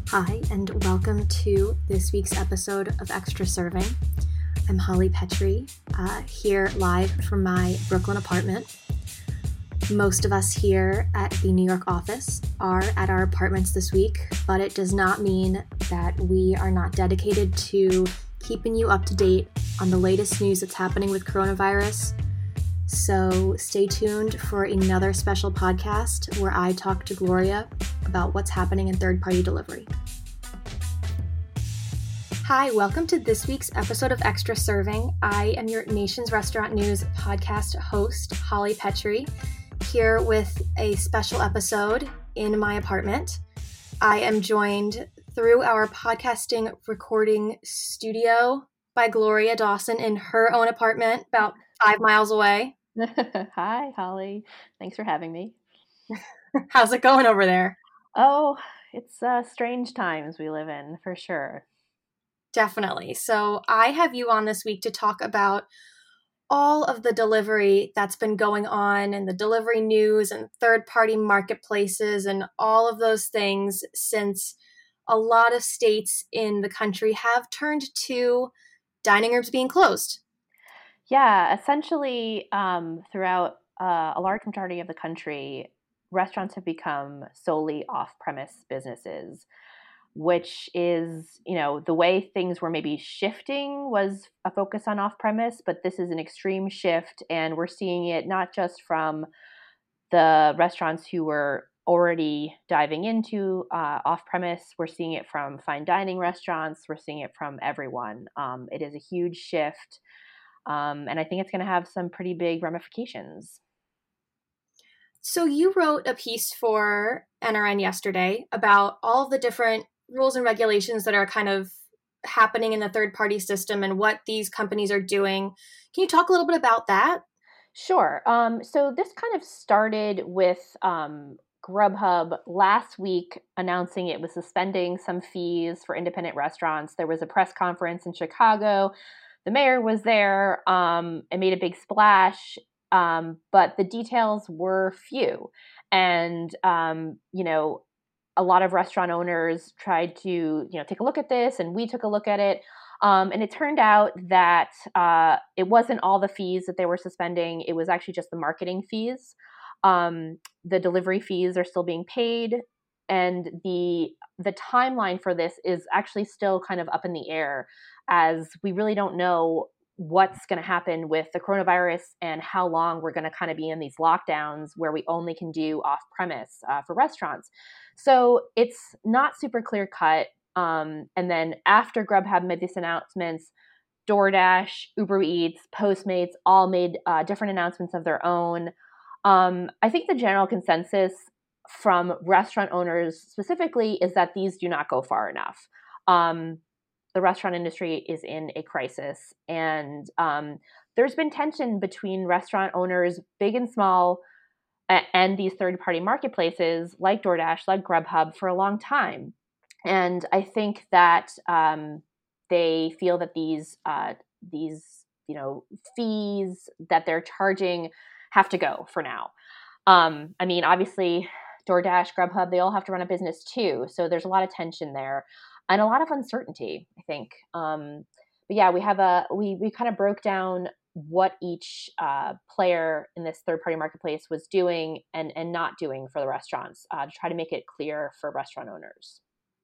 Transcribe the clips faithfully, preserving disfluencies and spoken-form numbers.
Hi, and welcome to this week's episode of Extra Serving. I'm Holly Petrie, uh, here live from my Brooklyn apartment. Most of us here at the New York office are at our apartments this week, but it does not mean that we are not dedicated to keeping you up to date on the latest news that's happening with coronavirus. So stay tuned for another special podcast where I talk to Gloria about what's happening in third-party delivery. Hi, welcome to this week's episode of Extra Serving. I am your Nation's Restaurant News podcast host, Holly Petrie, here with a special episode in my apartment. I am joined through our podcasting recording studio by Gloria Dawson in her own apartment about five miles away. Hi, Holly. Thanks for having me. How's it going over there? Oh, it's uh, strange times we live in, for sure. Definitely. So I have you on this week to talk about all of the delivery that's been going on and the delivery news and third-party marketplaces and all of those things since a lot of states in the country have turned to dining rooms being closed. Yeah, essentially, um, throughout uh, a large majority of the country, restaurants have become solely off-premise businesses, which is, you know, the way things were maybe shifting was a focus on off-premise, but this is an extreme shift, and we're seeing it not just from the restaurants who were already diving into uh, off-premise. We're seeing it from fine dining restaurants. We're seeing it from everyone. Um, it is a huge shift. Um, and I think it's going to have some pretty big ramifications. So you wrote a piece for N R N yesterday about all of the different rules and regulations that are kind of happening in the third-party system and what these companies are doing. Can you talk a little bit about that? Sure. Um, so this kind of started with um, Grubhub last week announcing it was suspending some fees for independent restaurants. There was a press conference in Chicago. The mayor was there um, and made a big splash, um, but the details were few. And, um, you know, a lot of restaurant owners tried to, you know, take a look at this, and we took a look at it. Um, and it turned out that uh, it wasn't all the fees that they were suspending. It was actually just the marketing fees. Um, the delivery fees are still being paid. And the the timeline for this is actually still kind of up in the air, as we really don't know what's going to happen with the coronavirus and how long we're going to kind of be in these lockdowns where we only can do off premise uh, for restaurants. So it's not super clear cut. Um, and then after Grubhub made these announcements, DoorDash, Uber Eats, Postmates all made uh, different announcements of their own. Um, I think the general consensus from restaurant owners specifically is that these do not go far enough. Um, the restaurant industry is in a crisis, and um, there's been tension between restaurant owners, big and small, a- and these third-party marketplaces like DoorDash, like Grubhub, for a long time. And I think that um, they feel that these uh, these you know fees that they're charging have to go for now. Um, I mean, obviously, DoorDash, Grubhub, they all have to run a business too, so there's a lot of tension there and a lot of uncertainty, I think. Um, but yeah, we have a we we kind of broke down what each uh, player in this third party marketplace was doing and and not doing for the restaurants uh, to try to make it clear for restaurant owners.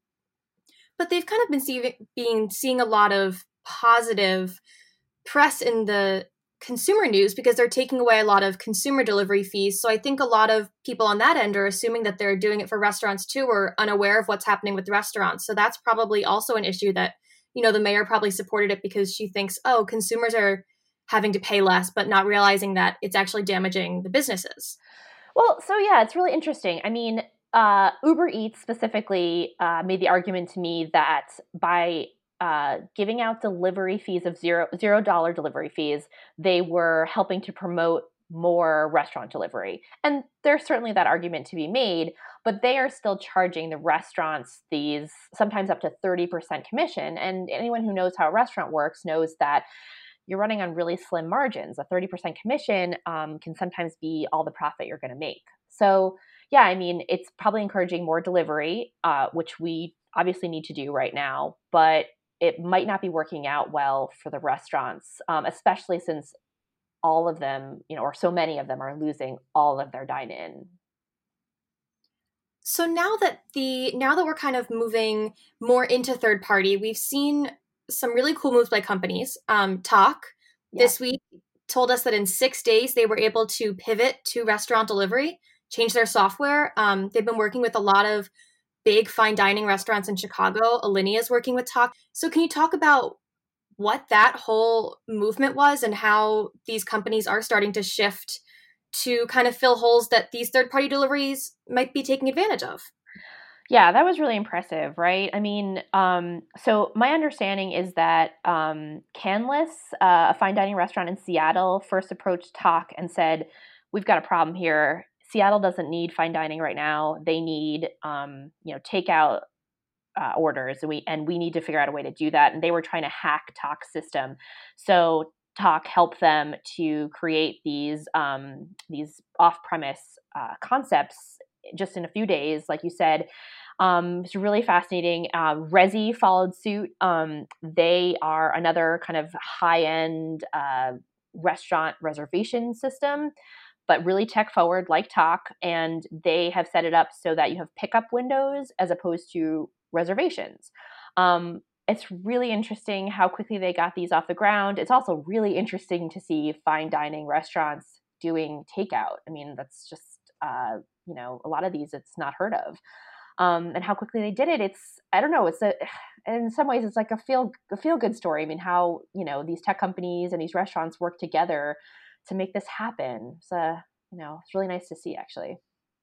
But they've kind of been see- being seeing a lot of positive press in the consumer news because they're taking away a lot of consumer delivery fees. So I think a lot of people on that end are assuming that they're doing it for restaurants too, or unaware of what's happening with the restaurants. So that's probably also an issue that, you know, the mayor probably supported it because she thinks, oh, consumers are having to pay less, but not realizing that it's actually damaging the businesses. Well, so yeah, it's really interesting. I mean, uh, Uber Eats specifically uh, made the argument to me that by uh, giving out delivery fees of zero zero dollar delivery fees, they were helping to promote more restaurant delivery. And there's certainly that argument to be made, but they are still charging the restaurants these sometimes up to thirty percent commission. And anyone who knows how a restaurant works knows that you're running on really slim margins. A thirty percent commission um, can sometimes be all the profit you're going to make. So, yeah, I mean, it's probably encouraging more delivery, uh, which we obviously need to do right now, but it might not be working out well for the restaurants, um, especially since all of them, you know, or so many of them are losing all of their dine-in. So now that the now that we're kind of moving more into third party, we've seen some really cool moves by companies. Um, Tock Yeah. this week told us that in six days they were able to pivot to restaurant delivery, change their software. Um, they've been working with a lot of big fine dining restaurants in Chicago. Alinea is working with Tock. So can you talk about what that whole movement was and how these companies are starting to shift to kind of fill holes that these third-party deliveries might be taking advantage of? Yeah, that was really impressive, right? I mean, um, so my understanding is that um, Canlis, uh, a fine dining restaurant in Seattle, first approached Tock and said, "We've got a problem here. Seattle doesn't need fine dining right now. They need, um, you know, takeout uh, orders, and we and we need to figure out a way to do that." And they were trying to hack Tock's system, so Tock helped them to create these um, these off-premise uh, concepts just in a few days, like you said. Um, it's really fascinating. Uh, Resy followed suit. Um, they are another kind of high-end uh, restaurant reservation system, but really tech forward like Tock. And they have set it up so that you have pickup windows as opposed to reservations. Um, it's really interesting how quickly they got these off the ground. It's also really interesting to see fine dining restaurants doing takeout. I mean, that's just, uh, you know, a lot of these it's not heard of. Um, and how quickly they did it. It's, I don't know, it's a, in some ways it's like a feel, a feel good story. I mean, how, you know, these tech companies and these restaurants work together to make this happen. It's a, you know, it's really nice to see actually.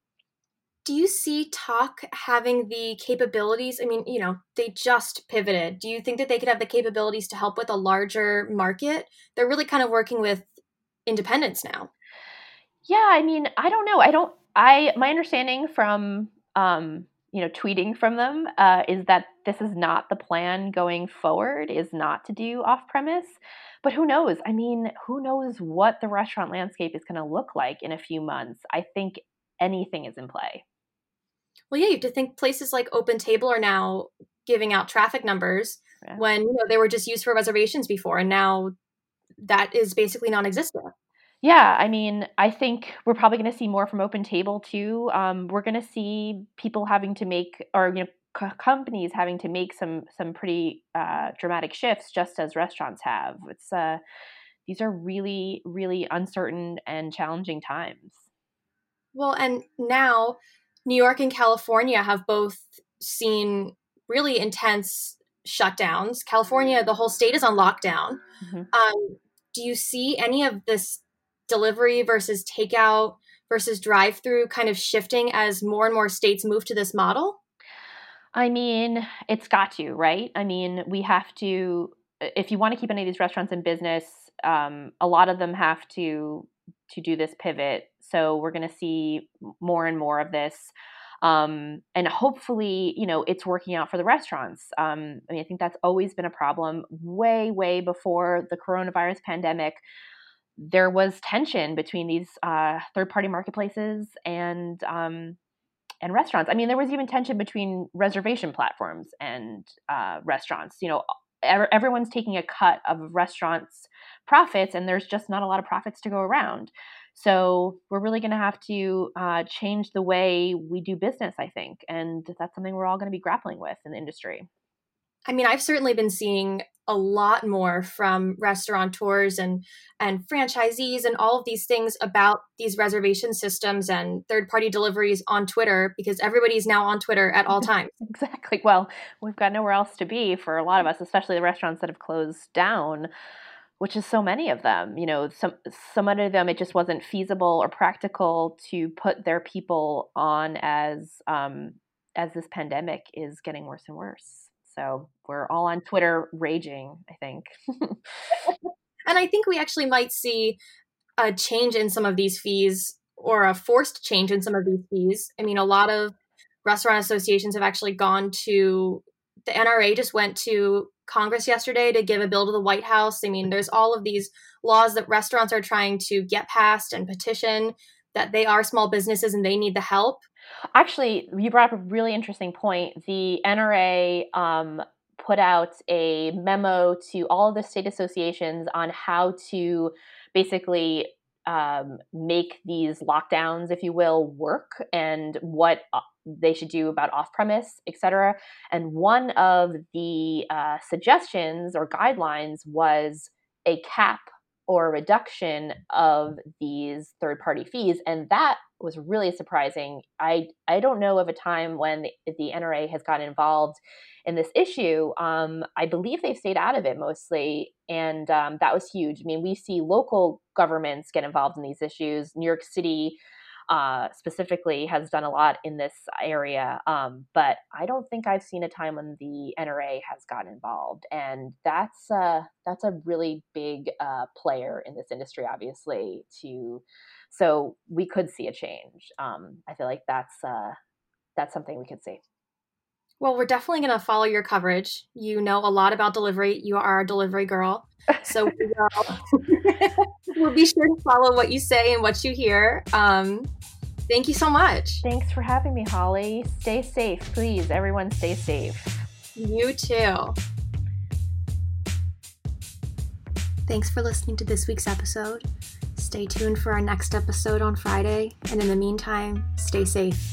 Do you see Tock having the capabilities? I mean, you know, they just pivoted. Do you think that they could have the capabilities to help with a larger market? They're really kind of working with independents now. Yeah, I mean, I don't know. I don't, I, my understanding from, um, you know, tweeting from them uh, is that this is not the plan going forward, is not to do off premise. But who knows? I mean, who knows what the restaurant landscape is going to look like in a few months? I think anything is in play. Well, yeah, you have to think places like Open Table are now giving out traffic numbers Yeah. when, you know, they were just used for reservations before, and now that is basically non-existent. Yeah, I mean, I think we're probably going to see more from Open Table too. Um, we're going to see people having to make, or you know, co- companies having to make some some pretty uh, dramatic shifts, just as restaurants have. It's uh, these are really, really uncertain and challenging times. Well, and now New York and California have both seen really intense shutdowns. California, the whole state is on lockdown. Mm-hmm. Um, do you see any of this delivery versus takeout versus drive-through kind of shifting as more and more states move to this model? I mean, it's got to, right? I mean, we have to, if you want to keep any of these restaurants in business, um, a lot of them have to to do this pivot. So we're going to see more and more of this. Um, and hopefully, you know, it's working out for the restaurants. Um, I mean, I think that's always been a problem way, way before the coronavirus pandemic. There was tension between these uh, third-party marketplaces and um, and restaurants. I mean, there was even tension between reservation platforms and uh, restaurants. You know, ev- everyone's taking a cut of restaurants' profits, and there's just not a lot of profits to go around. So we're really going to have to uh, change the way we do business, I think, and that's something we're all going to be grappling with in the industry. I mean, I've certainly been seeing a lot more from restaurateurs and and franchisees and all of these things about these reservation systems and third-party deliveries on Twitter because everybody's now on Twitter at all times. Exactly. Well, we've got nowhere else to be for a lot of us, especially the restaurants that have closed down, which is so many of them. You know, some some of them it just wasn't feasible or practical to put their people on as um, as this pandemic is getting worse and worse. So we're all on Twitter raging, I think. And I think we actually might see a change in some of these fees or a forced change in some of these fees. I mean, a lot of restaurant associations have actually gone to the N R A just went to Congress yesterday to give a bill to the White House. I mean, there's all of these laws that restaurants are trying to get passed and petition that they are small businesses and they need the help? Actually, you brought up a really interesting point. The N R A um, put out a memo to all of the state associations on how to basically um, make these lockdowns, if you will, work, and what they should do about off-premise, et cetera. And one of the uh, suggestions or guidelines was a cap or a reduction of these third-party fees. And that was really surprising. I, I don't know of a time when the, the N R A has gotten involved in this issue. Um, I believe they've stayed out of it mostly. And um, that was huge. I mean, we see local governments get involved in these issues. New York City uh, specifically has done a lot in this area. Um, but I don't think I've seen a time when the N R A has gotten involved. And that's, uh, that's a really big uh, player in this industry, obviously, to so we could see a change. Um, I feel like that's uh, that's something we could see. Well, we're definitely going to follow your coverage. You know a lot about delivery. You are a delivery girl. So we will we'll be sure to follow what you say and what you hear. Um, thank you so much. Thanks for having me, Holly. Stay safe, please. Everyone stay safe. You too. Thanks for listening to this week's episode. Stay tuned for our next episode on Friday. And in the meantime, stay safe.